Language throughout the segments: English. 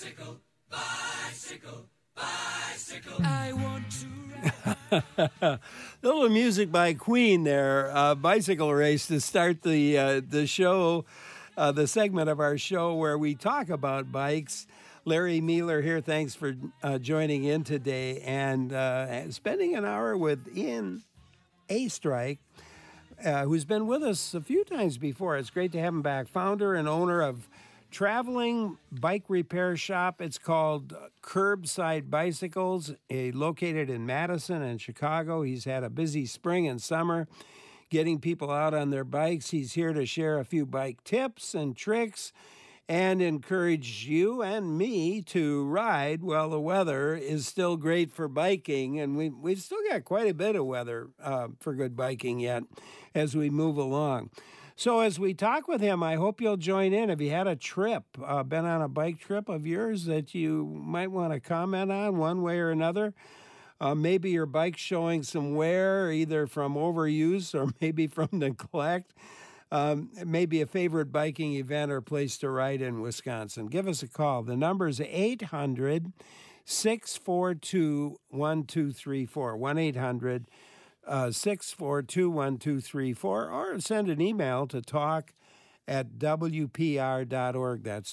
Bicycle, bicycle, bicycle. I want to. Little music by Queen there, Bicycle Race, to start the show, the segment of our show where we talk about bikes. Larry Mueller here. Thanks for joining in today and spending an hour with Ian Astrike, who's been with us a few times before. It's great to have him back. Founder and owner of Traveling Bike Repair Shop. It's called Curbside Bicycles, located in Madison and Chicago. He's had a busy spring and summer getting people out on their bikes. He's here to share a few bike tips and tricks and encourage you and me to ride while the weather is still great for biking. And we've still got quite a bit of weather for good biking yet as we move along. So as we talk with him, I hope you'll join in. Have you had a trip, been on a bike trip of yours that you might want to comment on one way or another? Maybe your bike's showing some wear, either from overuse or maybe from neglect. Maybe a favorite biking event or place to ride in Wisconsin. Give us a call. The number is 800-642-1234, 1-800-642-1234, or send an email to talk@wpr.org. That's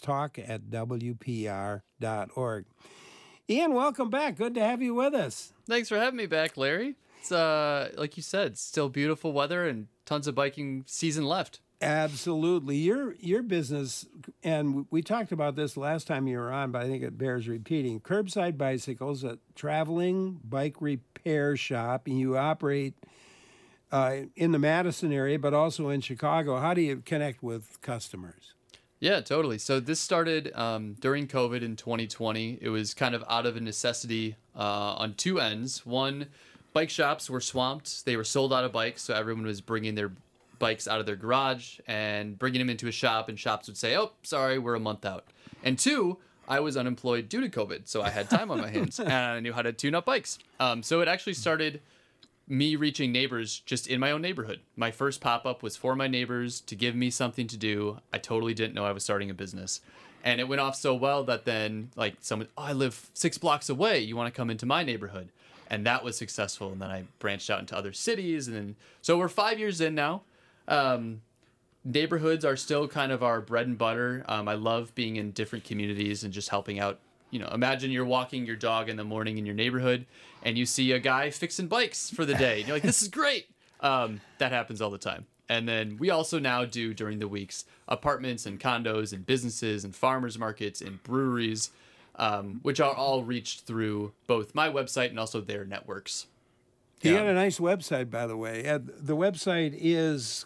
talk@wpr.org. Ian, welcome back. Good to have you with us. Thanks for having me back, Larry. It's like you said, still beautiful weather and tons of biking season left. Absolutely. Your business, and we talked about this last time you were on, but I think it bears repeating. Curbside Bicycles, a traveling bike repair shop, and you operate in the Madison area, but also in Chicago. How do you connect with customers? Yeah, totally. So this started during COVID in 2020. It was kind of out of a necessity on two ends. One, bike shops were swamped. They were sold out of bikes, so everyone was bringing their bikes out of their garage and bringing them into a shop, and shops would say, oh, sorry, we're a month out. And two, I was unemployed due to COVID, so I had time on my hands, and I knew how to tune up bikes. So it actually started me reaching neighbors just in my own neighborhood. My first pop-up was for my neighbors to give me something to do. I totally didn't know I was starting a business. And it went off so well that then, like, someone, oh, I live 6 blocks away. You want to come into my neighborhood? And that was successful. And then I branched out into other cities. And then, so we're 5 years in now. Neighborhoods are still kind of our bread and butter. I love being in different communities and just helping out. You know, imagine you're walking your dog in the morning in your neighborhood and you see a guy fixing bikes for the day. And you're like, this is great. That happens all the time. And then we also now do during the weeks apartments and condos and businesses and farmers markets and breweries, which are all reached through both my website and also their networks. You got a nice website, by the way. The website is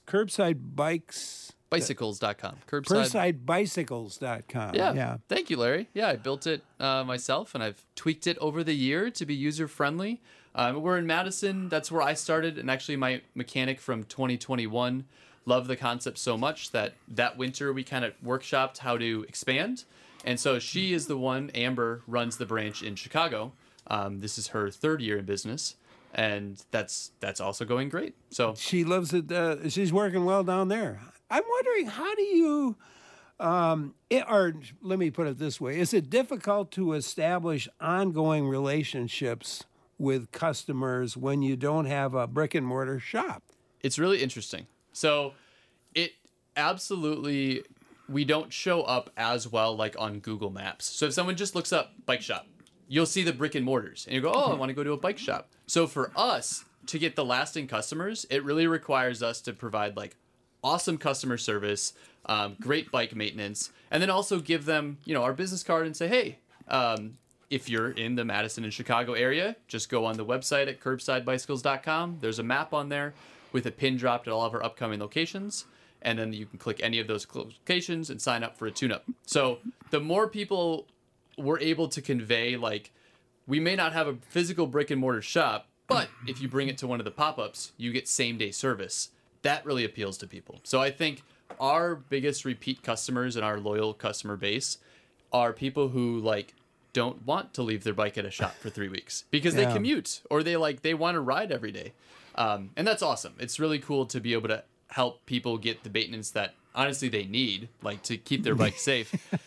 Bicycles.com. Curbsidebicycles.com. Yeah. Thank you, Larry. Yeah, I built it myself, and I've tweaked it over the year to be user-friendly. We're in Madison. That's where I started, and actually my mechanic from 2021 loved the concept so much that winter we kind of workshopped how to expand. And so she is the one, Amber, runs the branch in Chicago. This is her third year in business. And that's also going great. So she loves it. She's working well down there. I'm wondering, how do you, or let me put it this way: is it difficult to establish ongoing relationships with customers when you don't have a brick and mortar shop? It's really interesting. So it absolutely, we don't show up as well like on Google Maps. So if someone just looks up bike shop, you'll see the brick and mortars and you go, oh, I want to go to a bike shop. So for us to get the lasting customers, it really requires us to provide like awesome customer service, great bike maintenance, and then also give them, our business card and say, hey, if you're in the Madison and Chicago area, just go on the website at curbsidebicycles.com. There's a map on there with a pin dropped at all of our upcoming locations. And then you can click any of those locations and sign up for a tune-up. So the more people we're able to convey, like, we may not have a physical brick and mortar shop, but if you bring it to one of the pop-ups, you get same day service. That really appeals to people. So I think our biggest repeat customers and our loyal customer base are people who like don't want to leave their bike at a shop for 3 weeks because they commute or they want to ride every day. And that's awesome. It's really cool to be able to help people get the maintenance that honestly they need, like to keep their bike safe.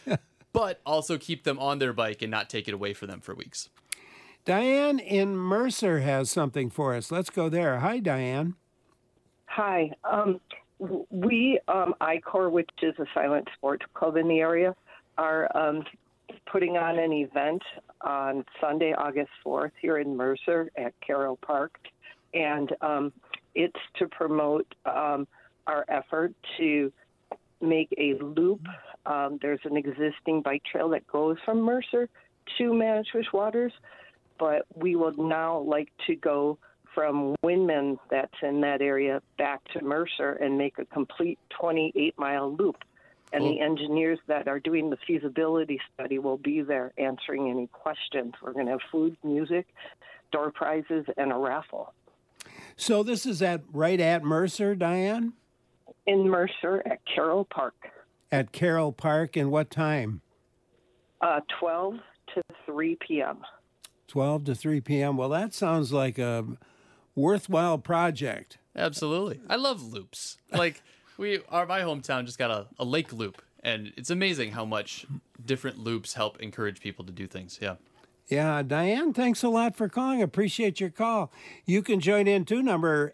but also keep them on their bike and not take it away from them for weeks. Diane in Mercer has something for us. Let's go there. Hi, Diane. Hi. We, ICOR, which is a silent sports club in the area, are putting on an event on Sunday, August 4th here in Mercer at Carroll Park. And it's to promote our effort to make a loop. There's an existing bike trail that goes from Mercer to Manischewitz Waters, but we would now like to go from Windman, that's in that area, back to Mercer and make a complete 28-mile loop. And Cool. the engineers that are doing the feasibility study will be there answering any questions. We're going to have food, music, door prizes, and a raffle. So this is right at Mercer, Diane? In Mercer at Carroll Park, At Carroll Park, and what time? 12 to 3 p.m. 12 to 3 p.m. Well, that sounds like a worthwhile project. Absolutely. I love loops. Like my hometown just got a lake loop, and it's amazing how much different loops help encourage people to do things. Yeah. Yeah, Diane, thanks a lot for calling. Appreciate your call. You can join in too, number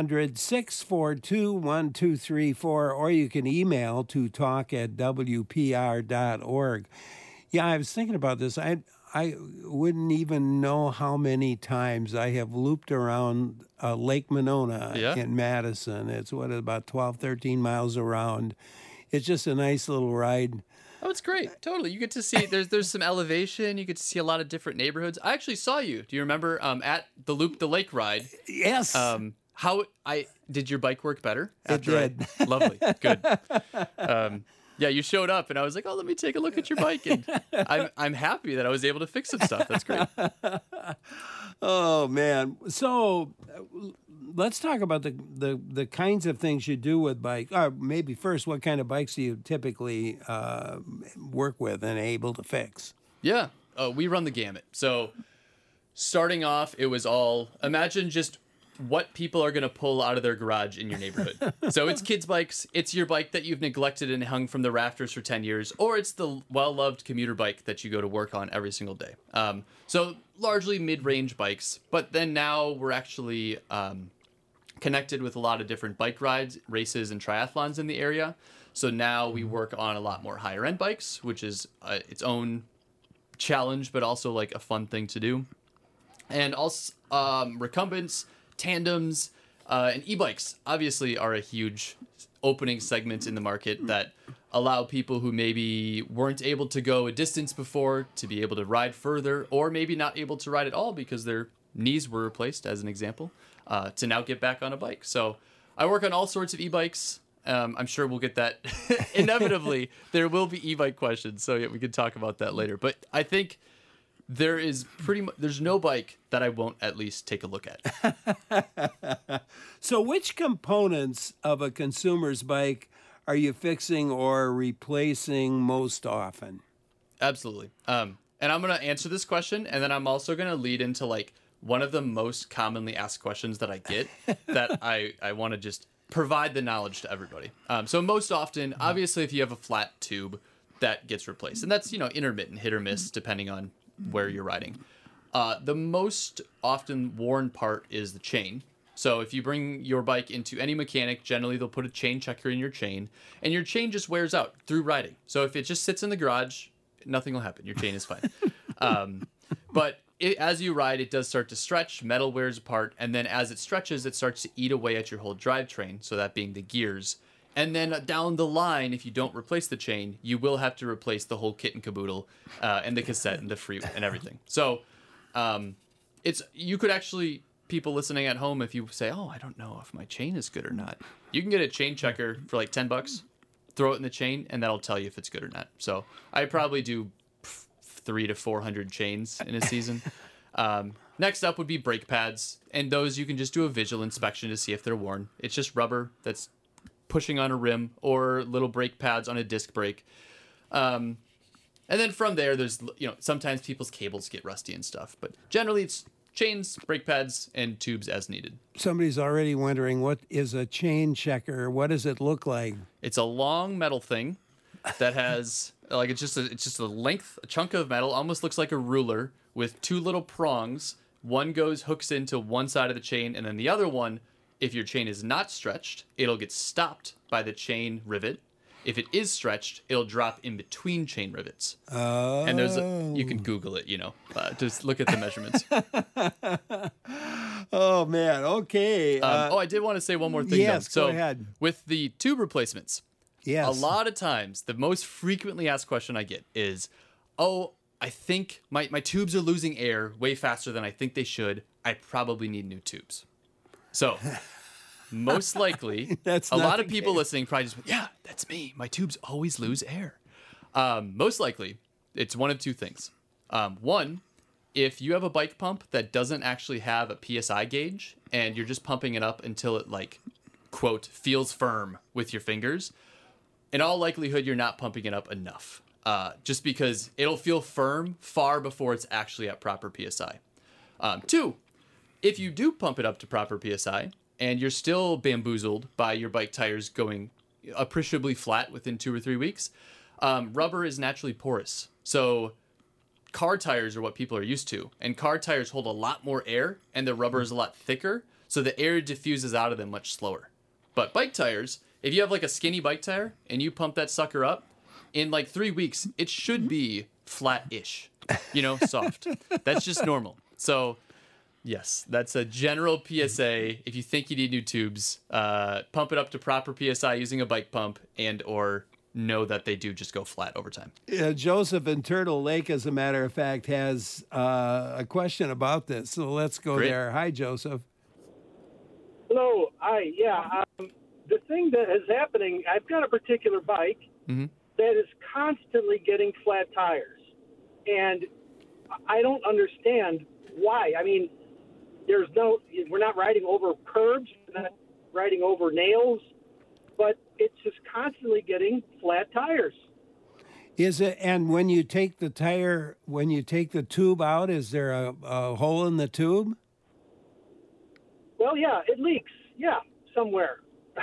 800-642-1234, or you can email to talk@wpr.org. Yeah, I was thinking about this. I wouldn't even know how many times I have looped around Lake Monona in Madison. It's about 12, 13 miles around. It's just a nice little ride. Oh, it's great. Totally. You get to see there's some elevation. You get to see a lot of different neighborhoods. I actually saw you. Do you remember at the Loop the Lake ride? Yes. How did your bike work better? It did. Lovely. Good. Yeah, you showed up and I was like, "Oh, let me take a look at your bike." And I'm happy that I was able to fix some stuff. That's great. Oh man. So let's talk about the kinds of things you do with bike. Maybe first, what kind of bikes do you typically work with and able to fix? Yeah, we run the gamut. So starting off, it was all imagine just what people are going to pull out of their garage in your neighborhood. So it's kids' bikes. It's your bike that you've neglected and hung from the rafters for 10 years, or it's the well-loved commuter bike that you go to work on every single day. So largely mid-range bikes, but then now we're actually connected with a lot of different bike rides, races, and triathlons in the area. So now we work on a lot more higher-end bikes, which is its own challenge, but also like a fun thing to do. And also recumbents, tandems, and e-bikes obviously are a huge opening segment in the market that allow people who maybe weren't able to go a distance before to be able to ride further, or maybe not able to ride at all because their knees were replaced, as an example, to now get back on a bike. So I work on all sorts of e-bikes. I'm sure we'll get that. Inevitably, there will be e-bike questions, so yeah, we can talk about that later. But I think there's no bike that I won't at least take a look at. So which components of a consumer's bike are you fixing or replacing most often? Absolutely. And I'm going to answer this question, and then I'm also going to lead into like one of the most commonly asked questions that I get that I want to just provide the knowledge to everybody. So most often, obviously, if you have a flat tube, that gets replaced. And that's, intermittent, hit or miss, depending on where you're riding. The most often worn part is the chain. So if you bring your bike into any mechanic, generally they'll put a chain checker in your chain, and your chain just wears out through riding. So if it just sits in the garage, nothing will happen. Your chain is fine. But as you ride, it does start to stretch, metal wears apart, and then as it stretches, it starts to eat away at your whole drivetrain, so that being the gears. And then down the line, if you don't replace the chain, you will have to replace the whole kit and caboodle, and the cassette and the free and everything. So you could actually, people listening at home, if you say, "Oh, I don't know if my chain is good or not," you can get a chain checker for like $10, throw it in the chain, and that'll tell you if it's good or not. So I probably do 300 to 400 chains in a season. Next up would be brake pads, and those you can just do a visual inspection to see if they're worn. It's just rubber that's pushing on a rim, or little brake pads on a disc brake. And then from there, there's, sometimes people's cables get rusty and stuff, but generally it's chains, brake pads, and tubes as needed. Somebody's already wondering, what is a chain checker? What does it look like? It's a long metal thing that has, Like it's just a chunk of metal, almost looks like a ruler with two little prongs. One hooks into one side of the chain, and then the other one, if your chain is not stretched, it'll get stopped by the chain rivet. If it is stretched, it'll drop in between chain rivets. Oh. And you can Google it, just look at the measurements. Oh, man. Okay. I did want to say one more thing. Yes, though. go ahead. With the tube replacements, yes. a lot of times, the most frequently asked question I get is, I think my tubes are losing air way faster than I think they should. I probably need new tubes. So... most likely, That's a not lot of the people case. listening probably just, yeah, that's me. My tubes always lose air. Most likely, it's one of two things. One, if you have a bike pump that doesn't actually have a PSI gauge and you're just pumping it up until it, like, quote, feels firm with your fingers, in all likelihood, you're not pumping it up enough. Just because it'll feel firm far before it's actually at proper PSI. Two, if you do pump it up to proper PSI, and you're still bamboozled by your bike tires going appreciably flat within 2 or 3 weeks, rubber is naturally porous. So car tires are what people are used to. And car tires hold a lot more air, and the rubber is a lot thicker, so the air diffuses out of them much slower. But bike tires, if you have like a skinny bike tire, and you pump that sucker up, in like 3 weeks, it should be flat-ish, soft. That's just normal. So... yes, that's a general PSA. If you think you need new tubes, pump it up to proper PSI using a bike pump or know that they do just go flat over time. Joseph in Turtle Lake, as a matter of fact, has a question about this. So let's go Great. there. Hi, Joseph. Hello. Hi. Yeah. The thing that is happening, I've got a particular bike that is constantly getting flat tires. And I don't understand why. I mean, we're not riding over curbs, we're not riding over nails, but it's just constantly getting flat tires. Is it? And when you take the tube out, is there a hole in the tube? Well, yeah, it leaks. Yeah, somewhere.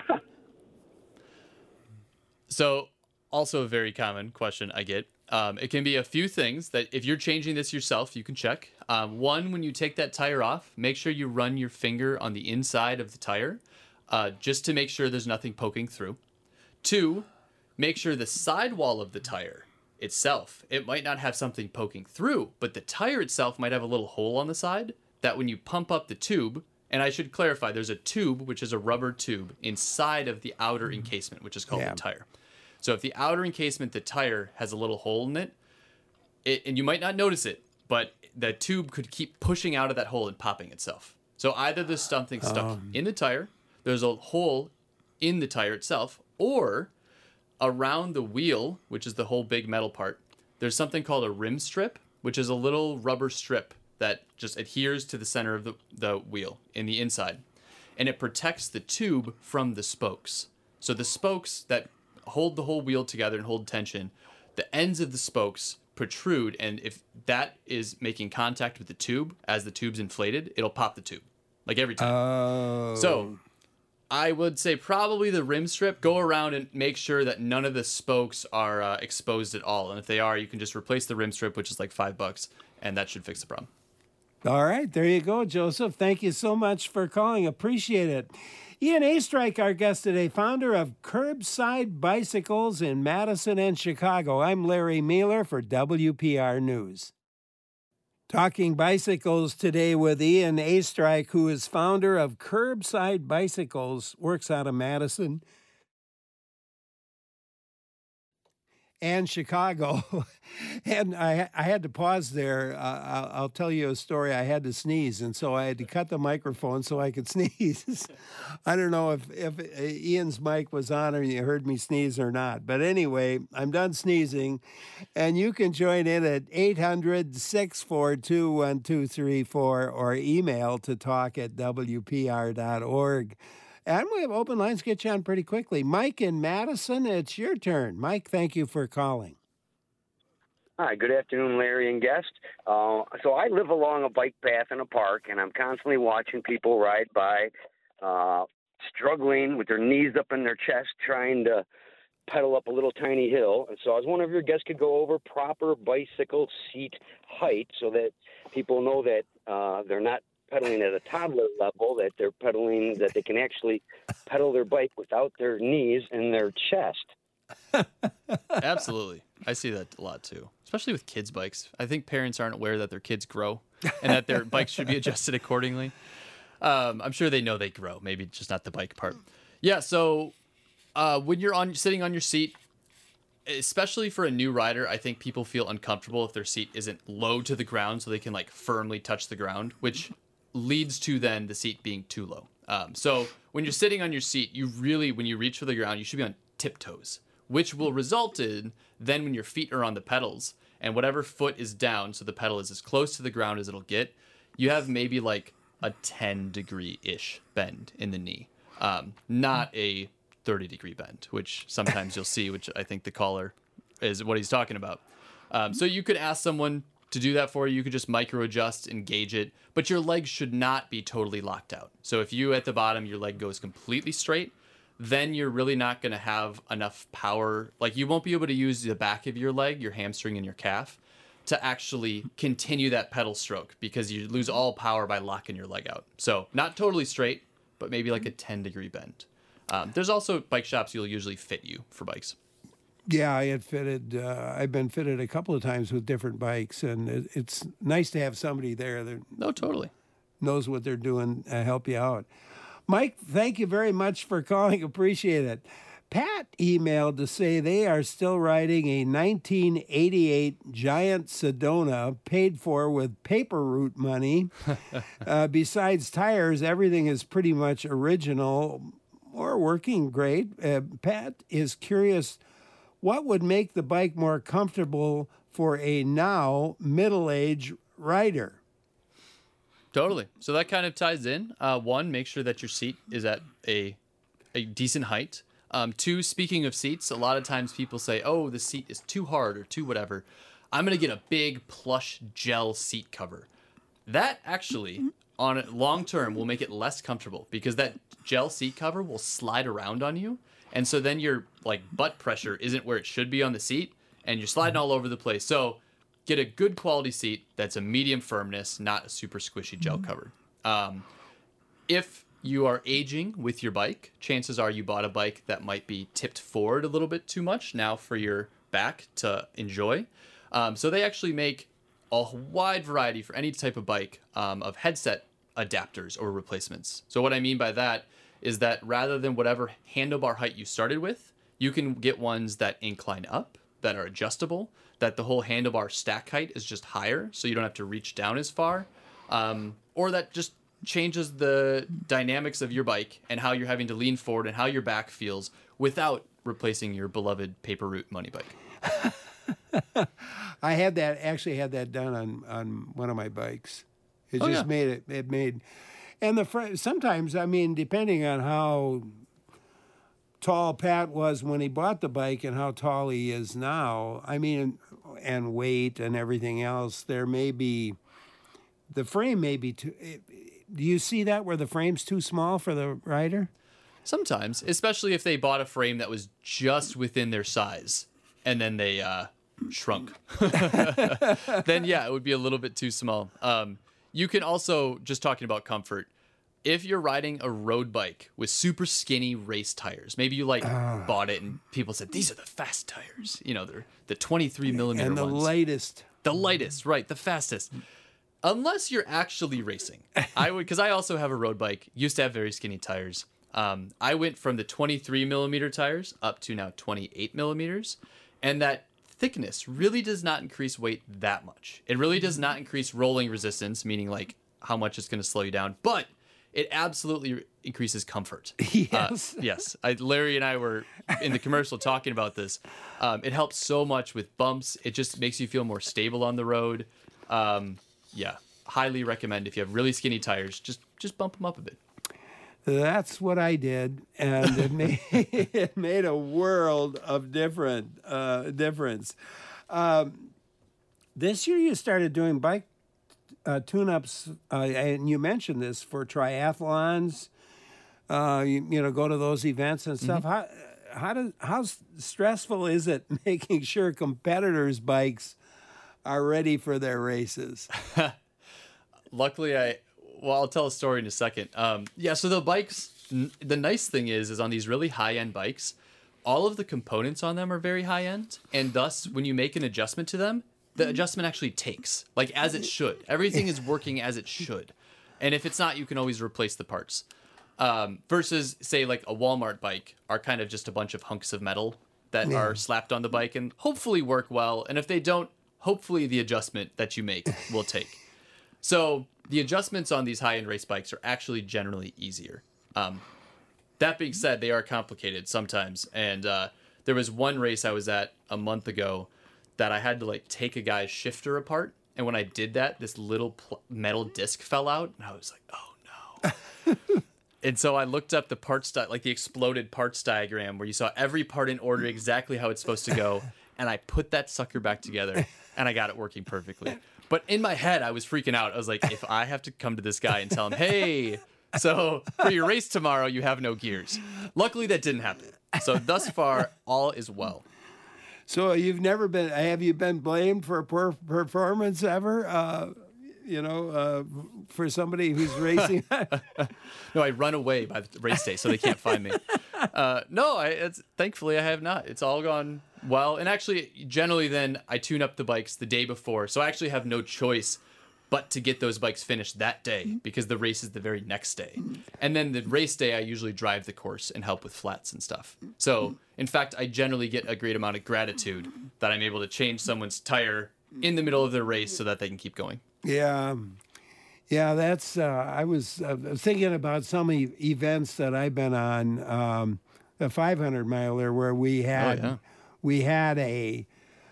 So, also a very common question I get. It can be a few things that if you're changing this yourself, you can check. One, when you take that tire off, make sure you run your finger on the inside of the tire just to make sure there's nothing poking through. Two, make sure the sidewall of the tire itself, it might not have something poking through, but the tire itself might have a little hole on the side that when you pump up the tube, and I should clarify, there's a tube, which is a rubber tube, inside of the outer encasement, which is called the tire. So if the outer encasement, the tire, has a little hole in it, and you might not notice it, but the tube could keep pushing out of that hole and popping itself. So either there's something stuck in the tire, there's a hole in the tire itself, or around the wheel, which is the whole big metal part, there's something called a rim strip, which is a little rubber strip that just adheres to the center of the wheel in the inside. And it protects the tube from the spokes. So the spokes that hold the whole wheel together and hold tension, the ends of the spokes protrude, and if that is making contact with the tube as the tube's inflated, it'll pop the tube, like every time. Oh. So I would say probably the rim strip, go around and make sure that none of the spokes are exposed at all. And if they are, you can just replace the rim strip, which is like $5, and that should fix the problem. All right, there you go, Joseph. Thank you so much for calling. Appreciate it. Ian Astrike, our guest today, founder of Curbside Bicycles in Madison and Chicago. I'm Larry Mueller for WPR News. Talking bicycles today with Ian Astrike, who is founder of Curbside Bicycles, works out of Madison and Chicago. And I had to pause there. I'll tell you a story. I had to sneeze, and so I had to cut the microphone so I could sneeze. I don't know if Ian's mic was on or you heard me sneeze or not. But anyway, I'm done sneezing, and you can join in at 800-642-1234 or email to talk@wpr.org. And we have open lines, get you on pretty quickly. Mike in Madison, it's your turn. Mike, thank you for calling. Hi, good afternoon, Larry and guest. So I live along a bike path in a park, and I'm constantly watching people ride by, struggling with their knees up in their chest, trying to pedal up a little tiny hill. And so I was wondering if your guests could go over proper bicycle seat height so that people know that they're not pedaling at a toddler level, that they're pedaling, that they can actually pedal their bike without their knees and their chest. Absolutely. I see that a lot too, especially with kids' bikes. I think parents aren't aware that their kids grow and that their bikes should be adjusted accordingly. I'm sure they know they grow, maybe just not the bike part. Yeah, so when you're sitting on your seat, especially for a new rider, I think people feel uncomfortable if their seat isn't low to the ground so they can like firmly touch the ground, which leads to then the seat being too low. So when you're sitting on your seat, you really, when you reach for the ground, you should be on tiptoes, which will result in then when your feet are on the pedals and whatever foot is down, so the pedal is as close to the ground as it'll get, you have maybe like a 10-degree-ish bend in the knee, not a 30-degree bend, which sometimes you'll see, which I think the caller is what he's talking about. So you could ask someone to do that for you. You could just micro adjust and gauge it, but your legs should not be totally locked out. So if you at the bottom, your leg goes completely straight, then you're really not going to have enough power. Like you won't be able to use the back of your leg, your hamstring and your calf to actually continue that pedal stroke because you lose all power by locking your leg out. So not totally straight, but maybe like a 10-degree bend. There's also bike shops you'll usually fit you for bikes. Yeah, I had fitted. I've been fitted a couple of times with different bikes, and it's nice to have somebody there that totally knows what they're doing, help you out. Mike, thank you very much for calling. Appreciate it. Pat emailed to say they are still riding a 1988 Giant Sedona paid for with paper route money. Besides tires, everything is pretty much original or working great. Pat is curious, what would make the bike more comfortable for a now middle-aged rider? Totally. So that kind of ties in. One, make sure that your seat is at a decent height. Two, speaking of seats, a lot of times people say, oh, the seat is too hard or too whatever. I'm going to get a big plush gel seat cover. That actually, on a long term, will make it less comfortable because that gel seat cover will slide around on you. And so then your like butt pressure isn't where it should be on the seat and you're sliding all over the place. So get a good quality seat that's a medium firmness, not a super squishy gel cover. If you are aging with your bike, chances are you bought a bike that might be tipped forward a little bit too much now for your back to enjoy. So they actually make a wide variety for any type of bike of headset adapters or replacements. So what I mean by that is that rather than whatever handlebar height you started with, you can get ones that incline up, that are adjustable, that the whole handlebar stack height is just higher, so you don't have to reach down as far, or that just changes the dynamics of your bike and how you're having to lean forward and how your back feels without replacing your beloved paper route money bike. I had that done on one of my bikes. It made and sometimes, I mean, depending on how tall Pat was when he bought the bike and how tall he is now, I mean, and weight and everything else, the frame may be too. Do you see that where the frame's too small for the rider? Sometimes, especially if they bought a frame that was just within their size and then they shrunk. Then, yeah, it would be a little bit too small. You can also, just talking about comfort, if you're riding a road bike with super skinny race tires, maybe you bought it and people said, these are the fast tires. You know, they're the 23 millimeter and the ones. lightest. The lightest, right, the fastest. Unless you're actually racing. Because I also have a road bike, used to have very skinny tires. I went from the 23 millimeter tires up to now 28 millimeters. And that thickness really does not increase weight that much. It really does not increase rolling resistance, meaning like how much it's going to slow you down. But it absolutely increases comfort. Yes. Yes. Larry and I were in the commercial talking about this. It helps so much with bumps. It just makes you feel more stable on the road. Yeah, highly recommend if you have really skinny tires, just bump them up a bit. That's what I did, and it made a world of difference. This year you started doing bike tune-ups, and you mentioned this for triathlons. You go to those events and stuff. how stressful is it making sure competitors' bikes are ready for their races? Luckily, I'll tell a story in a second. So the bikes, the nice thing is on these really high-end bikes, all of the components on them are very high-end, and thus, when you make an adjustment to them, the adjustment actually takes, like as it should. Everything is working as it should. And if it's not, you can always replace the parts. Versus, say, like a Walmart bike are kind of just a bunch of hunks of metal that are slapped on the bike and hopefully work well. And if they don't, hopefully the adjustment that you make will take. So the adjustments on these high-end race bikes are actually generally easier. That being said, they are complicated sometimes. And there was one race I was at a month ago that I had to like take a guy's shifter apart. And when I did that, this little metal disc fell out. And I was like, oh no. And so I looked up the parts, like the exploded parts diagram where you saw every part in order exactly how it's supposed to go. And I put that sucker back together and I got it working perfectly. But in my head, I was freaking out. I was like, if I have to come to this guy and tell him, hey, so for your race tomorrow, you have no gears. Luckily, that didn't happen. So thus far, all is well. So have you been blamed for poor performance ever? For somebody who's racing? No, I run away by the race day so they can't find me. Thankfully I have not. It's all gone well. And actually, generally then I tune up the bikes the day before. So I actually have no choice but to get those bikes finished that day because the race is the very next day. And then the race day, I usually drive the course and help with flats and stuff. So in fact, I generally get a great amount of gratitude that I'm able to change someone's tire in the middle of their race so that they can keep going. Yeah. Yeah, that's, I was thinking about some events that I've been on, the 500 miler where we had a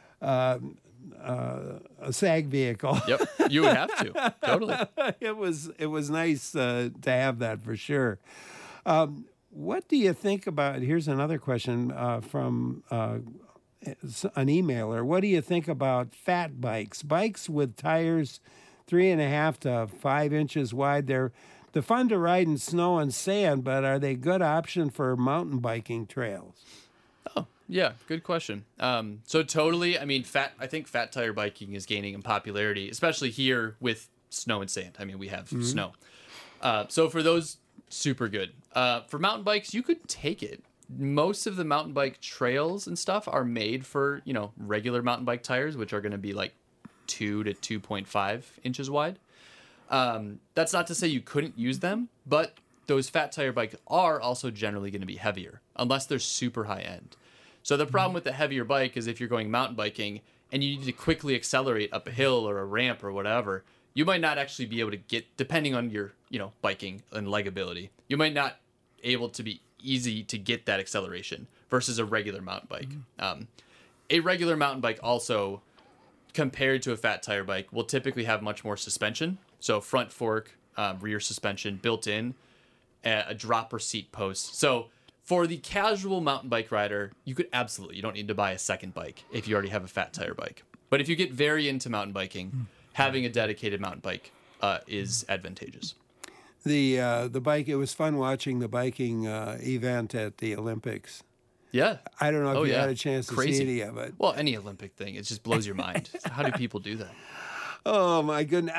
SAG vehicle. Yep, you would have to, totally. It was nice to have that for sure. What do you think about, here's another question from an emailer. What do you think about fat bikes with tires 3.5 to 5 inches wide? They're fun to ride in snow and sand, but are they a good option for mountain biking trails? Oh, yeah, good question. So totally, I mean, I think fat tire biking is gaining in popularity, especially here with snow and sand. I mean, we have snow. So for those, super good. For mountain bikes, you could take it. Most of the mountain bike trails and stuff are made for, regular mountain bike tires, which are going to be like 2 to 2.5 inches wide. That's not to say you couldn't use them, but those fat tire bikes are also generally going to be heavier unless they're super high end. So the problem with the heavier bike is if you're going mountain biking and you need to quickly accelerate up a hill or a ramp or whatever, you might not actually be able to get, depending on your, biking and leg ability, you might not able to be easy to get that acceleration versus a regular mountain bike. A regular mountain bike also, compared to a fat tire bike, will typically have much more suspension. So front fork, rear suspension built in, a dropper seat post. So for the casual mountain bike rider, you don't need to buy a second bike if you already have a fat tire bike. But if you get very into mountain biking, having a dedicated mountain bike is advantageous. The bike, it was fun watching the biking event at the Olympics. Yeah. I don't know if you had a chance to see any of it. Well, any Olympic thing, it just blows your mind. How do people do that? Oh, my goodness.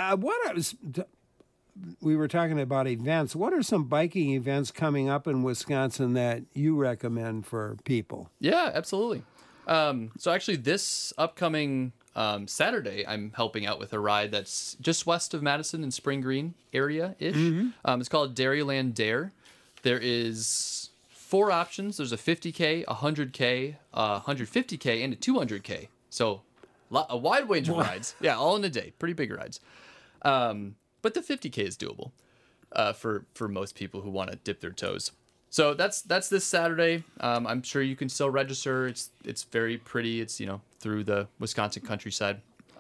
We were talking about events. What are some biking events coming up in Wisconsin that you recommend for people? Yeah, absolutely. So actually this upcoming Saturday, I'm helping out with a ride that's just west of Madison and Spring Green area-ish. It's called Dairyland Dare. There is 4 options. There's a 50K, a 100K, a 150K, and a 200K. So a wide range of rides. Yeah, all in a day. Pretty big rides. But the 50K is doable for most people who want to dip their toes. So that's this Saturday. I'm sure you can still register. It's very pretty. It's through the Wisconsin countryside.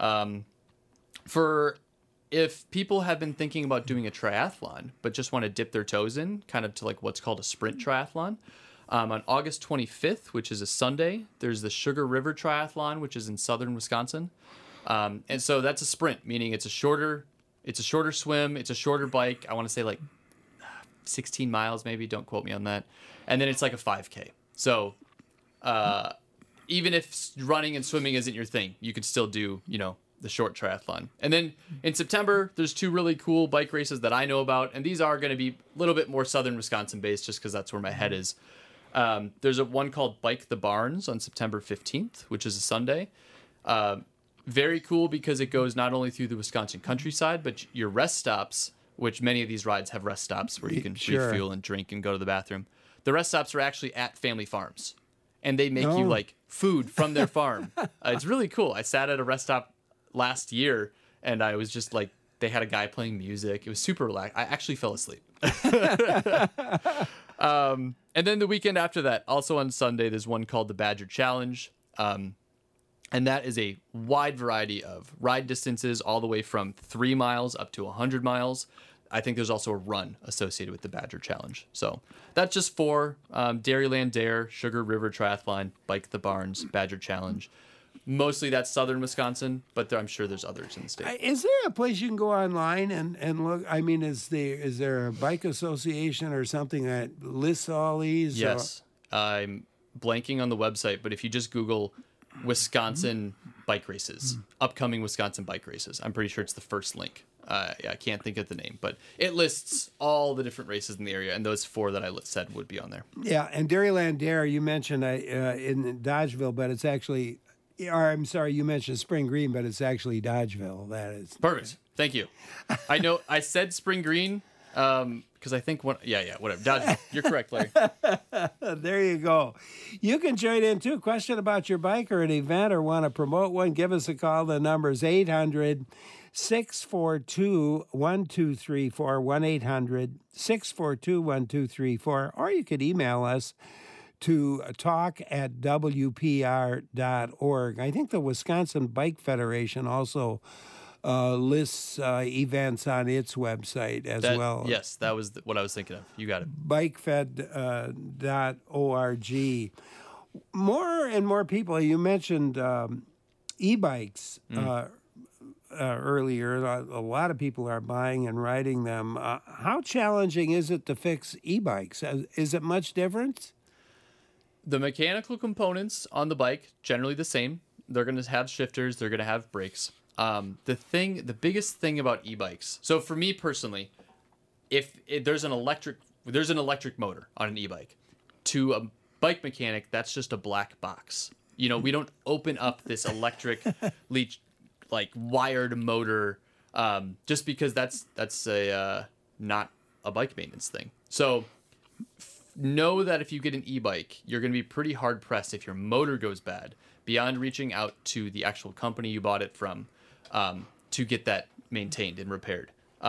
For if people have been thinking about doing a triathlon but just want to dip their toes in, kind of to like what's called a sprint triathlon, on August 25th, which is a Sunday, there's the Sugar River Triathlon, which is in southern Wisconsin, and so that's a sprint, meaning it's a shorter swim, it's a shorter bike. I want to say like 16 miles maybe, don't quote me on that. And then it's like a 5K. So even if running and swimming isn't your thing, you could still do, the short triathlon. And then in September, there's 2 really cool bike races that I know about, and these are going to be a little bit more southern Wisconsin based, just because that's where my head is. There's one called Bike the Barns on September 15th, which is a Sunday. Very cool because it goes not only through the Wisconsin countryside, but your rest stops, which many of these rides have rest stops where you can refuel and drink and go to the bathroom. The rest stops are actually at family farms, and they make you like food from their farm. It's really cool. I sat at a rest stop last year, and I was just like, they had a guy playing music. It was super relaxed. I actually fell asleep. And then the weekend after that, also on Sunday, there's one called the Badger Challenge. And that is a wide variety of ride distances, all the way from 3 miles up to 100 miles. I think there's also a run associated with the Badger Challenge. So that's just 4: Dairyland Dare, Sugar River Triathlon, Bike the Barns, Badger Challenge. Mostly that's southern Wisconsin, but I'm sure there's others in the state. Is there a place you can go online and look? I mean, is there a bike association or something that lists all these? Yes. I'm blanking on the website, but if you just Google Wisconsin bike races, upcoming Wisconsin bike races, I'm pretty sure it's the first link. I can't think of the name, but it lists all the different races in the area, and those 4 that I said would be on there. Yeah, and Dairyland Dare, you mentioned in Dodgeville, but it's actually... Or, I'm sorry, you mentioned Spring Green, but it's actually Dodgeville. That is perfect. Thank you. I know I said Spring Green because I think whatever. Dodgeville. You're correct, Larry. There you go. You can join in too. Question about your bike or an event or want to promote one? Give us a call. The number is 800-642-1234, 1-800-642-1234, or you could email us to talk@wpr.org. I think the Wisconsin Bike Federation also lists events on its website as well. Yes, that was what I was thinking of. You got it. Bikefed.org. More and more people, you mentioned e-bikes earlier. A lot of people are buying and riding them. How challenging is it to fix e-bikes? Is it much different? The mechanical components on the bike, generally the same. They're going to have shifters. They're going to have brakes. The biggest thing about e-bikes. So for me personally, if there's an electric motor on an e-bike, to a bike mechanic, that's just a black box. We don't open up this electrically like wired motor just because that's a not a bike maintenance thing. So know that if you get an e-bike, you're going to be pretty hard pressed if your motor goes bad, beyond reaching out to the actual company you bought it from to get that maintained and repaired.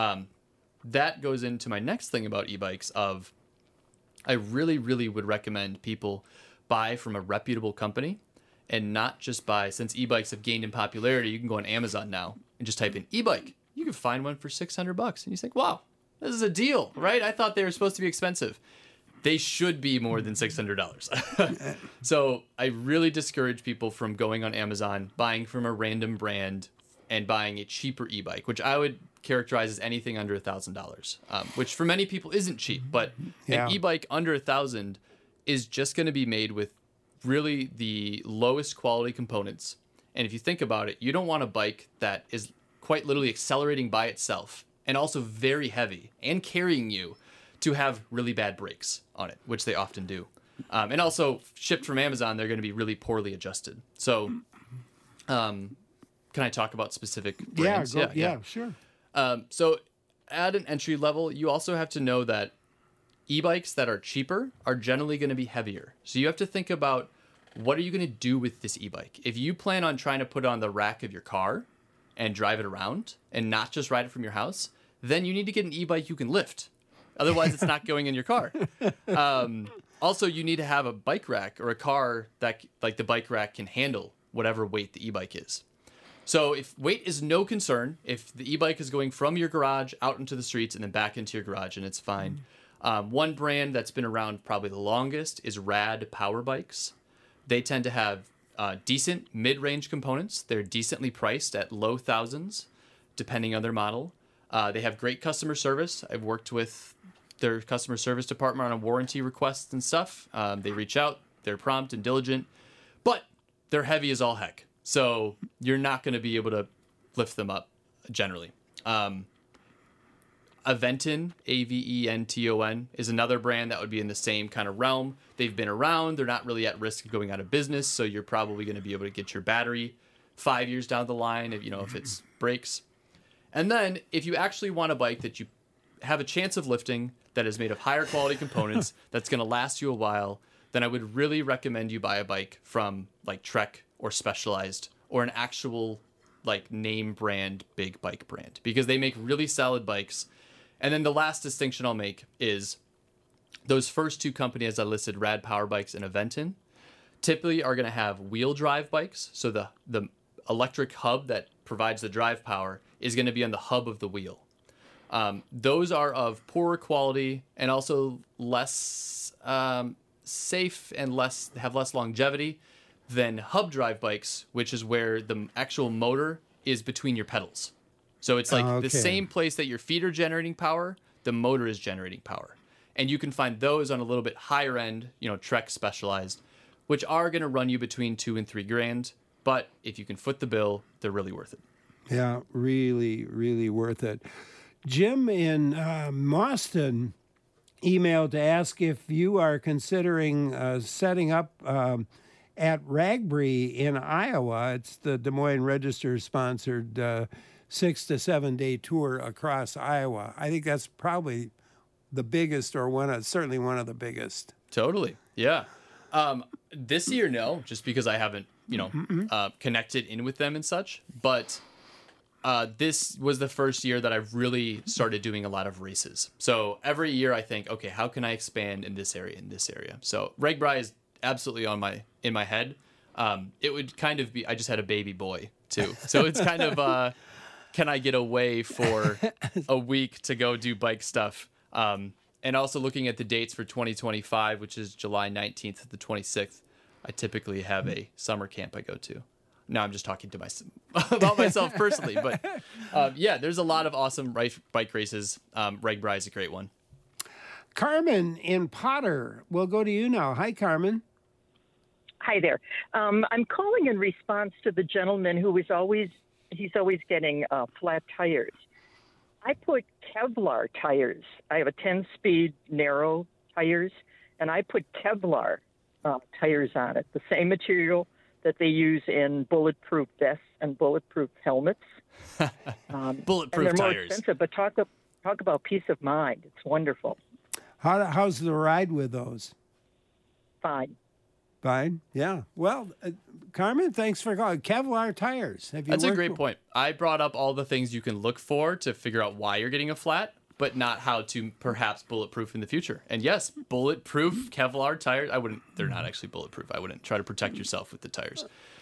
That goes into my next thing about e-bikes of I really, really would recommend people buy from a reputable company and not just buy, since e-bikes have gained in popularity, you can go on Amazon now and just type in e-bike. You can find one for $600 and you think, wow, this is a deal, right? I thought they were supposed to be expensive. They should be more than $600. So I really discourage people from going on Amazon, buying from a random brand, and buying a cheaper e-bike, which I would characterize as anything under $1,000, which for many people isn't cheap. But an e-bike under $1,000 is just going to be made with really the lowest quality components. And if you think about it, you don't want a bike that is quite literally accelerating by itself and also very heavy and carrying you to have really bad brakes on it, which they often do. And also shipped from Amazon, they're going to be really poorly adjusted. So can I talk about specific brands? Yeah, sure. So at an entry level, you also have to know that e-bikes that are cheaper are generally going to be heavier. So you have to think about, what are you going to do with this e-bike? If you plan on trying to put it on the rack of your car and drive it around and not just ride it from your house, then you need to get an e-bike you can lift. Otherwise, it's not going in your car. Also, you need to have a bike rack or a car that, like the bike rack, can handle whatever weight the e-bike is. So if weight is no concern, if the e-bike is going from your garage out into the streets and then back into your garage, and it's fine. One brand that's been around probably the longest is Rad Power Bikes. They tend to have decent mid-range components. They're decently priced at low thousands, depending on their model. They have great customer service. I've worked with their customer service department on warranty requests and stuff. They reach out. They're prompt and diligent, but they're heavy as all heck. So you're not going to be able to lift them up generally. Aventon, Aventon, is another brand that would be in the same kind of realm. They've been around. They're not really at risk of going out of business, so you're probably going to be able to get your battery 5 years down the line if it breaks. And then if you actually want a bike that you have a chance of lifting, that is made of higher quality components, that's going to last you a while, then I would really recommend you buy a bike from like Trek or Specialized or an actual like name brand, big bike brand, because they make really solid bikes. And then the last distinction I'll make is those first two companies I listed, Rad Power Bikes and Aventon, typically are going to have wheel drive bikes. So the electric hub that provides the drive power is going to be on the hub of the wheel. Those are of poorer quality and also less safe and have less longevity than hub drive bikes, which is where the actual motor is between your pedals. So it's like the same place that your feet are generating power, the motor is generating power. And you can find those on a little bit higher end, Trek Specialized, which are going to run you between $2,000 and $3,000. But if you can foot the bill, they're really worth it. Yeah, really, really worth it. Jim in Mauston emailed to ask if you are considering setting up at Ragbury in Iowa. It's the Des Moines Register-sponsored 6 to 7 day tour across Iowa. I think that's probably the biggest, or certainly one of the biggest. Totally, yeah. This year, no, just because I haven't, connected in with them and such. But this was the first year that I've really started doing a lot of races. So every year I think, okay, how can I expand in this area, So Ragbri is absolutely in my head. It would kind of be, I just had a baby boy too. So it's kind of, can I get away for a week to go do bike stuff? And also looking at the dates for 2025, which is July 19th to the 26th, I typically have a summer camp I go to. Now I'm just talking to about myself personally, but there's a lot of awesome bike races. Ragbri is a great one. Carmen in Potter, we'll go to you now. Hi, Carmen. Hi there. I'm calling in response to the gentleman who was always getting flat tires. I put Kevlar tires. I have a 10-speed narrow tires, and I put Kevlar tires on it, the same material that they use in bulletproof vests and bulletproof helmets. Bulletproof and they're more tires. expensive, but talk about peace of mind. It's wonderful. How's the ride with those? Fine. Fine, yeah. Well, Carmen, thanks for calling. Kevlar tires. That's a great point. I brought up all the things you can look for to figure out why you're getting a flat, but not how to perhaps bulletproof in the future. And yes, bulletproof Kevlar tires. They're not actually bulletproof. I wouldn't try to protect yourself with the tires.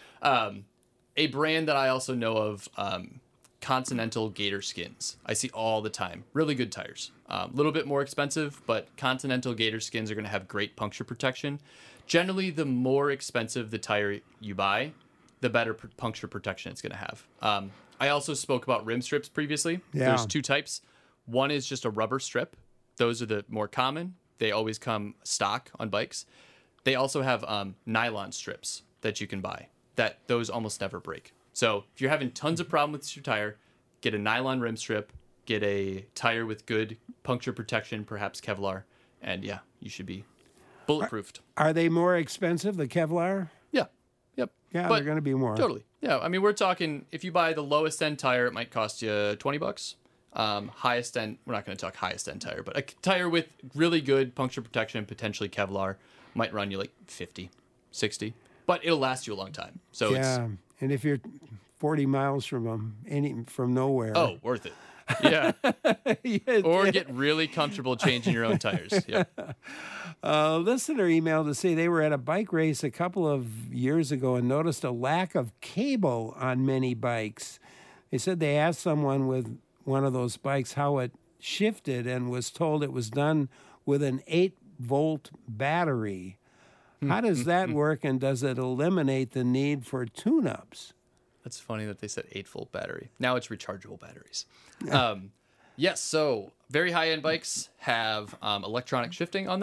A brand that I also know of, Continental Gator Skins. I see all the time. Really good tires. A little bit more expensive, but Continental Gator Skins are going to have great puncture protection. Generally, the more expensive the tire you buy, the better puncture protection it's going to have. I also spoke about rim strips previously. Yeah. There's two types. One is just a rubber strip. Those are the more common. They always come stock on bikes. They also have nylon strips that you can buy. Those almost never break. So if you're having tons of problem with your tire, get a nylon rim strip, get a tire with good puncture protection, perhaps Kevlar, and yeah, you should be bulletproofed. Are they more expensive, the Kevlar? Yeah. Yep. Yeah, But they're going to be more. Totally. Yeah. I mean, we're talking, if you buy the lowest end tire, it might cost you $20. Highest end, we're not going to talk highest end tire, but a tire with really good puncture protection, potentially Kevlar, might run you like 50, 60, but it'll last you a long time. So yeah, and if you're 40 miles from nowhere. Oh, worth it. Yeah. Or get really comfortable changing your own tires. Yeah. A listener emailed to say they were at a bike race a couple of years ago and noticed a lack of cable on many bikes. They said they asked someone with one of those bikes how it shifted and was told it was done with an 8-volt battery. How does that work, and does it eliminate the need for tune-ups? That's funny that they said 8-volt battery. Now it's rechargeable batteries. Yes, so very high-end bikes have electronic shifting on them.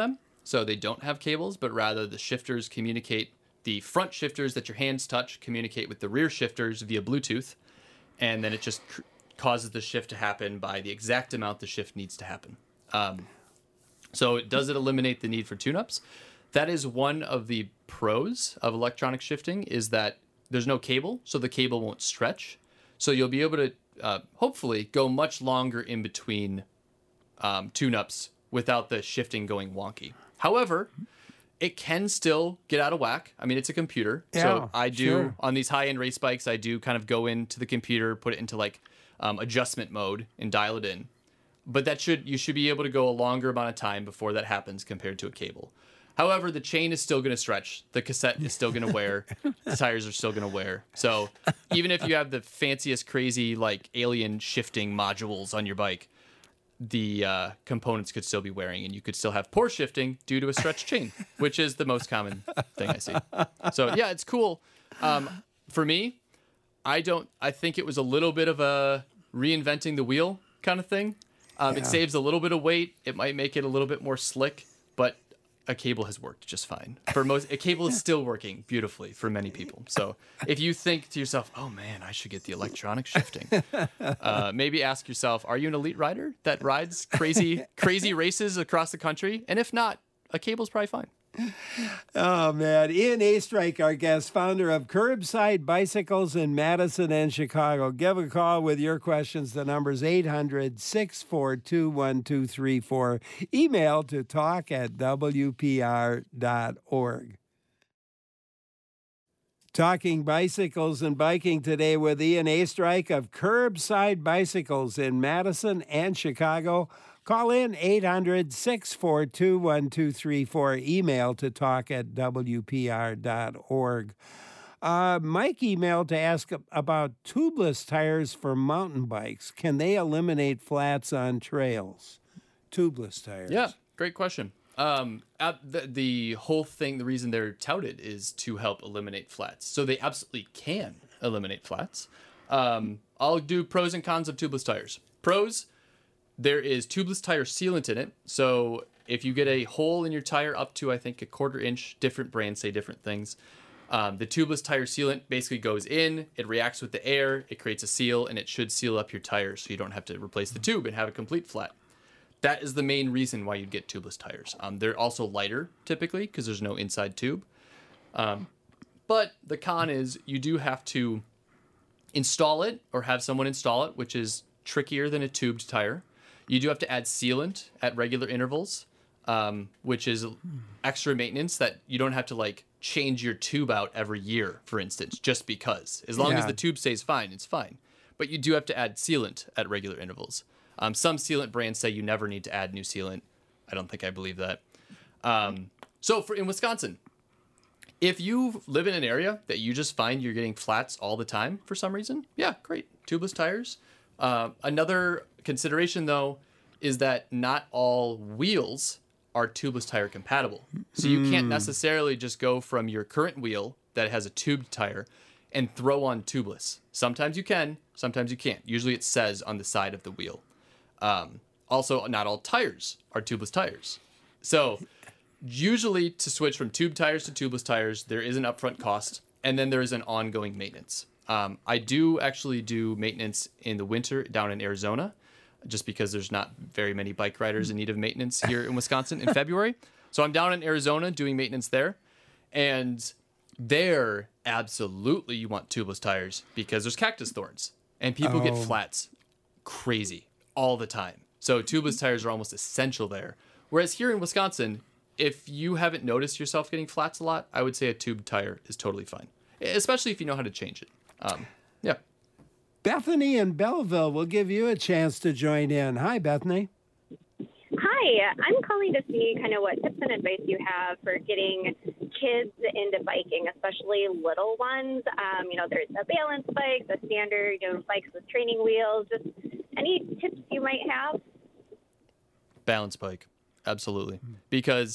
so they don't have cables, but rather the shifters communicate. The front shifters that your hands touch communicate with the rear shifters via Bluetooth, and then it just causes the shift to happen by the exact amount the shift needs to happen. So does it eliminate the need for tune-ups? That is one of the pros of electronic shifting, is that there's no cable, so the cable won't stretch. So you'll be able to hopefully go much longer in between tune-ups without the shifting going wonky. However, it can still get out of whack. I mean, it's a computer. Yeah, so I do, sure. on these high-end race bikes, I do kind of go into the computer, put it into like adjustment mode and dial it in. But you should be able to go a longer amount of time before that happens compared to a cable. However, the chain is still going to stretch. The cassette is still going to wear. The tires are still going to wear. So even if you have the fanciest, crazy, like alien shifting modules on your bike, the components could still be wearing, and you could still have poor shifting due to a stretched chain, which is the most common thing I see. So yeah, it's cool. For me, I think it was a little bit of a reinventing the wheel kind of thing. It saves a little bit of weight. It might make it a little bit more slick, but a cable has worked just fine. A cable is still working beautifully for many people. So if you think to yourself, oh man, I should get the electronic shifting, maybe ask yourself, are you an elite rider that rides crazy races across the country? And if not, a cable's probably fine. Oh, man. Ian Astrike, our guest, founder of Curbside Bicycles in Madison and Chicago. Give a call with your questions. The number's 800-642-1234. Email to talk@wpr.org. Talking bicycles and biking today with Ian Astrike of Curbside Bicycles in Madison and Chicago. Call in 800-642-1234. Email to talk@wpr.org. Mike emailed to ask about tubeless tires for mountain bikes. Can they eliminate flats on trails? Tubeless tires. Yeah, great question. The whole thing, the reason they're touted is to help eliminate flats. So they absolutely can eliminate flats. I'll do pros and cons of tubeless tires. Pros: there is tubeless tire sealant in it. So if you get a hole in your tire up to, I think, a 1/4 inch, different brands say different things. The tubeless tire sealant basically goes in, it reacts with the air, it creates a seal, and it should seal up your tire so you don't have to replace the tube and have a complete flat. That is the main reason why you'd get tubeless tires. They're also lighter, typically, because there's no inside tube. But the con is you do have to install it or have someone install it, which is trickier than a tubed tire. You do have to add sealant at regular intervals, which is extra maintenance that you don't have to like change your tube out every year, for instance, just because. As long as the tube stays fine, it's fine. But you do have to add sealant at regular intervals. Some sealant brands say you never need to add new sealant. I don't think I believe that. So in Wisconsin, if you live in an area that you just find you're getting flats all the time for some reason, yeah, great. Tubeless tires. Another consideration, though, is that not all wheels are tubeless tire compatible. So you can't necessarily just go from your current wheel that has a tubed tire and throw on tubeless. Sometimes you can, sometimes you can't. Usually it says on the side of the wheel. Also, not all tires are tubeless tires. So usually to switch from tube tires to tubeless tires, there is an upfront cost, and then there is an ongoing maintenance. I do actually do maintenance in the winter down in Arizona, just because there's not very many bike riders in need of maintenance here in Wisconsin in February. So I'm down in Arizona doing maintenance there. And there, absolutely, you want tubeless tires because there's cactus thorns. And people get flats crazy all the time. So tubeless tires are almost essential there. Whereas here in Wisconsin, if you haven't noticed yourself getting flats a lot, I would say a tube tire is totally fine, especially if you know how to change it. Yeah. Bethany in Belleville will give you a chance to join in. Hi, Bethany. Hi, I'm calling to see kind of what tips and advice you have for getting kids into biking, especially little ones. There's the balance bike, the standard, bikes with training wheels. Just any tips you might have? Balance bike, absolutely. Because,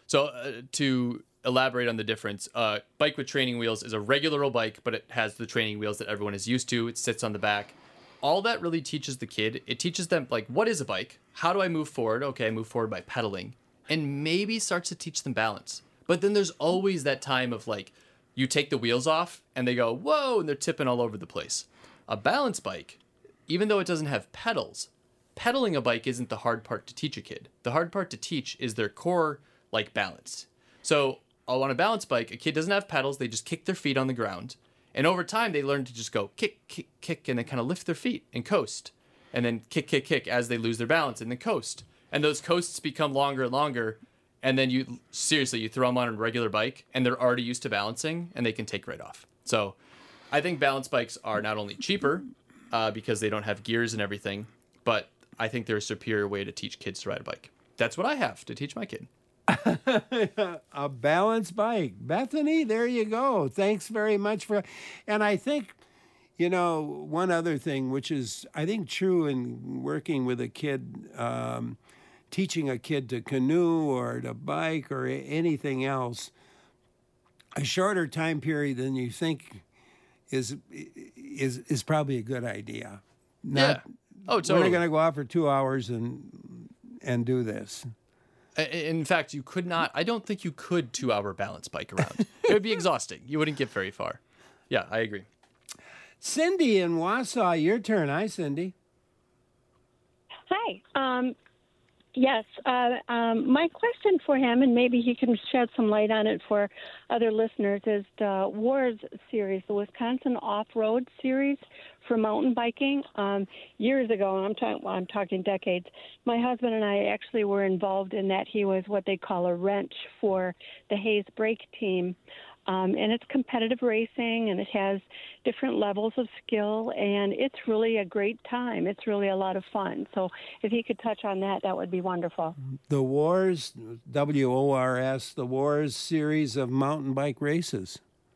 to elaborate on the difference, bike with training wheels is a regular old bike, but it has the training wheels that everyone is used to. It sits on the back. All that really teaches the kid, it teaches them, like, what is a bike? How do I move forward? Okay, I move forward by pedaling. and maybe starts to teach them balance. But then there's always that time of like, you take the wheels off and they go, whoa, and they're tipping all over the place. A balance bike, even though it doesn't have pedals, pedaling a bike isn't the hard part to teach a kid. The hard part to teach is their core, like, balance. So on a balance bike, a kid doesn't have pedals. They just kick their feet on the ground. And over time, they learn to just go kick, kick, kick, and then kind of lift their feet and coast. And then kick, kick, kick as they lose their balance and then coast. And those coasts become longer and longer. And then you throw them on a regular bike and they're already used to balancing and they can take right off. So I think balance bikes are not only cheaper because they don't have gears and everything, but I think they're a superior way to teach kids to ride a bike. That's what I have to teach my kid. A balance bike. Bethany, there you go. Thanks very much for... And I think, one other thing, which is, I think, true in working with a kid, teaching a kid to canoe or to bike or anything else, a shorter time period than you think is probably a good idea. Yeah. Oh, totally. We're not going to go out for 2 hours and do this. In fact, you could not. I don't think you could 2-hour balance bike around. It would be exhausting. You wouldn't get very far. Yeah, I agree. Cindy in Wausau, your turn. Hi, Cindy. Hi. Yes. My question for him, and maybe he can shed some light on it for other listeners, is the WARS series, the Wisconsin Off-Road series for mountain biking. Years ago, and I'm talking decades, my husband and I actually were involved in that. He was what they call a wrench for the Hayes Brake team. And it's competitive racing, and it has different levels of skill, and it's really a great time. It's really a lot of fun. So if he could touch on that, that would be wonderful. The WARS, WORS, the WARS series of mountain bike races.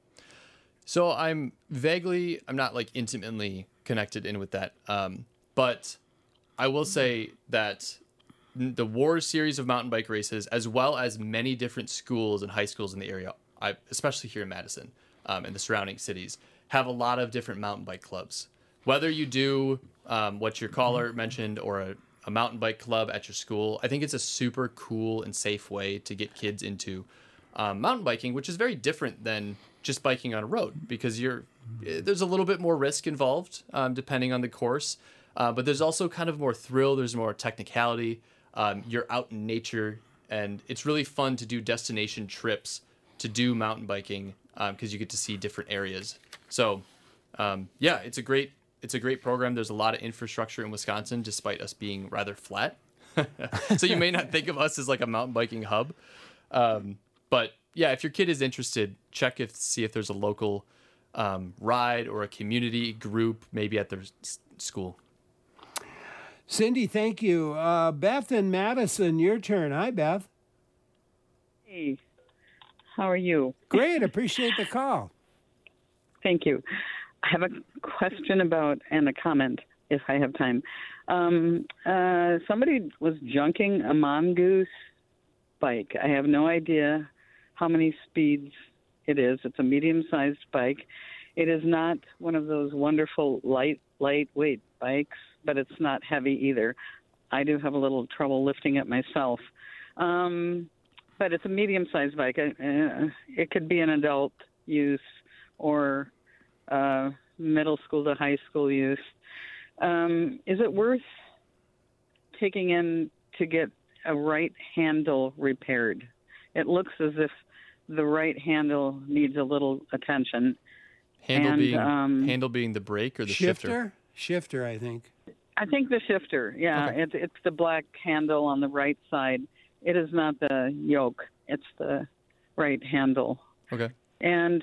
So I'm not like intimately connected in with that. But I will say that the WARS series of mountain bike races, as well as many different schools and high schools in the area, especially here in Madison and the surrounding cities, have a lot of different mountain bike clubs. Whether you do what your caller mentioned or a mountain bike club at your school, I think it's a super cool and safe way to get kids into mountain biking, which is very different than just biking on a road, because there's a little bit more risk involved depending on the course, but there's also kind of more thrill. There's more technicality. You're out in nature, and it's really fun to do destination trips to do mountain biking because you get to see different areas. So yeah, it's a great program. There's a lot of infrastructure in Wisconsin, despite us being rather flat. So you may not think of us as like a mountain biking hub. But yeah, if your kid is interested, see if there's a local ride or a community group, maybe at their school. Cindy, thank you. Beth in Madison, your turn. Hi, Beth. Hey, how are you? Great. Appreciate the call. Thank you. I have a question and a comment, if I have time. Somebody was junking a Mongoose bike. I have no idea how many speeds it is. It's a medium-sized bike. It is not one of those wonderful lightweight bikes, but it's not heavy either. I do have a little trouble lifting it myself. But it's a medium-sized bike. It could be an adult use or middle school to high school use. Is it worth taking in to get a right handle repaired? It looks as if the right handle needs a little attention. Handle being the brake or the shifter? Shifter, I think. I think the shifter, yeah. Okay. It's the black handle on the right side. It is not the yoke. It's the right handle. Okay. And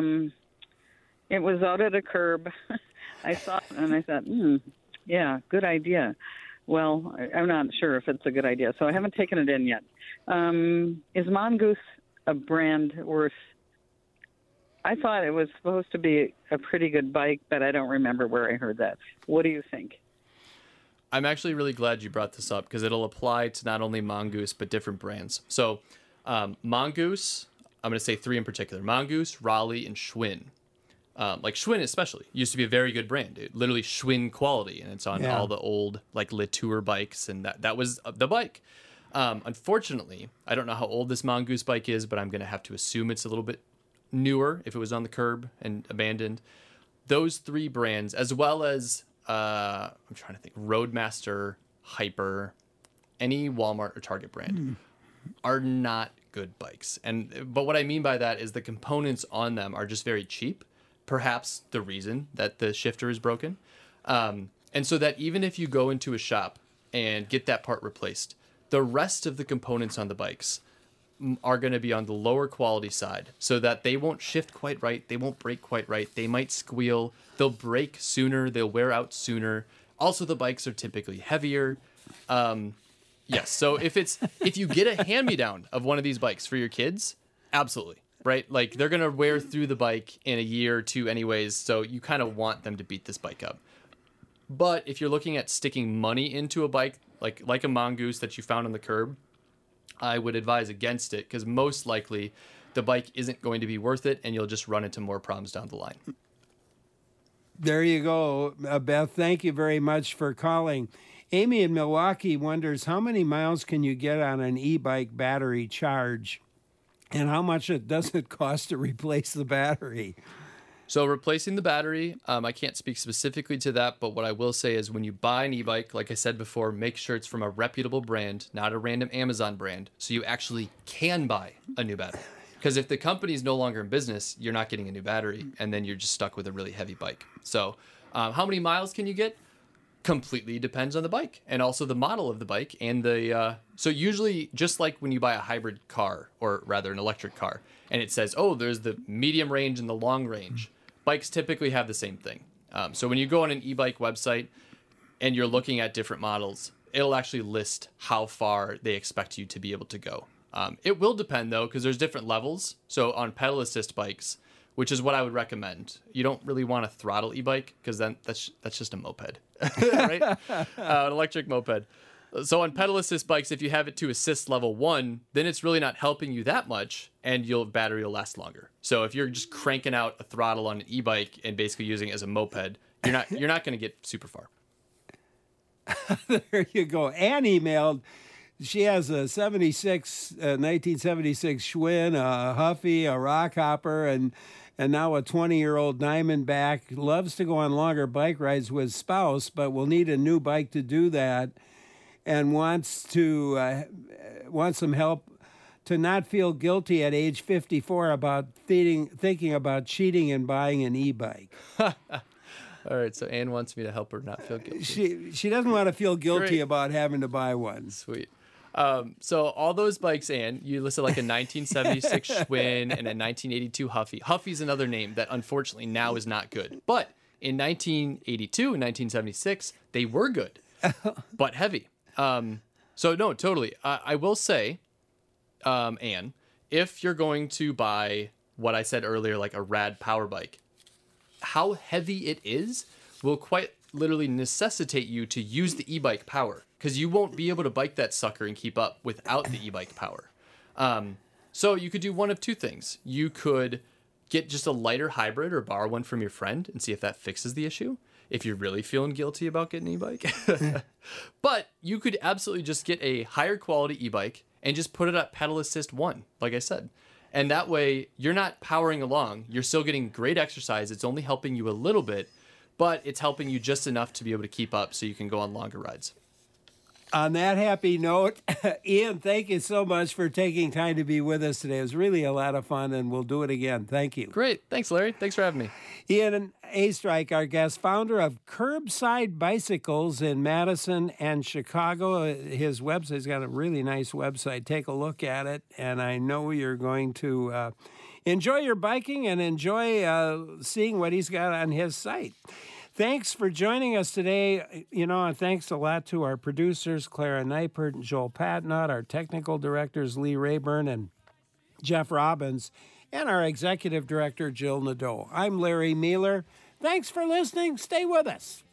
it was out at a curb. I saw it and I thought, yeah, good idea. Well, I'm not sure if it's a good idea, so I haven't taken it in yet. Is Mongoose a brand worth? I thought it was supposed to be a pretty good bike, but I don't remember where I heard that. What do you think? I'm actually really glad you brought this up because it'll apply to not only Mongoose, but different brands. So Mongoose, I'm going to say 3 in particular: Mongoose, Raleigh, and Schwinn. Like Schwinn especially used to be a very good brand, dude. Literally Schwinn quality, and it's on all the old like Latour bikes, and that was the bike. Unfortunately, I don't know how old this Mongoose bike is, but I'm going to have to assume it's a little bit newer if it was on the curb and abandoned. Those three brands, as well as, I'm trying to think, Roadmaster, Hyper, any Walmart or Target brand, are not good bikes. But what I mean by that is the components on them are just very cheap. Perhaps the reason that the shifter is broken. And so that even if you go into a shop and get that part replaced, the rest of the components on the bikes are going to be on the lower quality side so that they won't shift quite right. They won't brake quite right. They might squeal. They'll break sooner. They'll wear out sooner. Also, the bikes are typically heavier. Yes. So if you get a hand-me-down of one of these bikes for your kids, absolutely. Right? Like they're going to wear through the bike in a year or two anyways. So you kind of want them to beat this bike up. But if you're looking at sticking money into a bike, like a Mongoose that you found on the curb, I would advise against it because most likely the bike isn't going to be worth it and you'll just run into more problems down the line. There you go, Beth. Thank you very much for calling. Amy in Milwaukee wonders how many miles can you get on an e-bike battery charge and how much does it cost to replace the battery? So replacing the battery, I can't speak specifically to that, but what I will say is when you buy an e-bike, like I said before, make sure it's from a reputable brand, not a random Amazon brand, so you actually can buy a new battery. Because if the company is no longer in business, you're not getting a new battery, and then you're just stuck with a really heavy bike. So how many miles can you get? Completely depends on the bike and also the model of the bike. And so usually, just like when you buy a hybrid car, or rather an electric car, and it says, oh, there's the medium range and the long range. Bikes typically have the same thing. So when you go on an e-bike website and you're looking at different models, it'll actually list how far they expect you to be able to go. It will depend, though, because there's different levels. So on pedal assist bikes, which is what I would recommend, you don't really want a throttle e-bike because then that's just a moped, right? An electric moped. So on pedal assist bikes, if you have it to assist level 1, then it's really not helping you that much, and your battery will last longer. So if you're just cranking out a throttle on an e-bike and basically using it as a moped, you're not going to get super far. There you go. Anne emailed. She has a 1976 Schwinn, a Huffy, a Rockhopper, and now a 20-year-old Diamondback. Loves to go on longer bike rides with spouse, but will need a new bike to do that. And wants some help to not feel guilty at age 54 about thinking about cheating and buying an e-bike. All right, so Anne wants me to help her not feel guilty. She doesn't want to feel guilty about having to buy one. Sweet. So all those bikes, Anne, you listed like a 1976 Schwinn and a 1982 Huffy. Huffy's another name that unfortunately now is not good. But in 1982 and 1976, they were good, but heavy. So no, totally. I will say, Anne, if you're going to buy what I said earlier, like a rad power bike, how heavy it is will quite literally necessitate you to use the e-bike power because you won't be able to bike that sucker and keep up without the e-bike power. So you could do one of two things. You could get just a lighter hybrid or borrow one from your friend and see if that fixes the issue. If you're really feeling guilty about getting an e-bike. But you could absolutely just get a higher quality e-bike and just put it at pedal assist 1, like I said. And that way you're not powering along. You're still getting great exercise. It's only helping you a little bit, but it's helping you just enough to be able to keep up so you can go on longer rides. On that happy note, Ian, thank you so much for taking time to be with us today. It was really a lot of fun, and we'll do it again. Thank you. Great. Thanks, Larry. Thanks for having me. Ian Astrike, our guest, founder of Curbside Bicycles in Madison and Chicago. His website's got a really nice website. Take a look at it, and I know you're going to enjoy your biking and enjoy seeing what he's got on his site. Thanks for joining us today. And thanks a lot to our producers, Clara Neipert and Joel Patnott, our technical directors, Lee Rayburn and Jeff Robbins, and our executive director, Jill Nadeau. I'm Larry Mueller. Thanks for listening. Stay with us.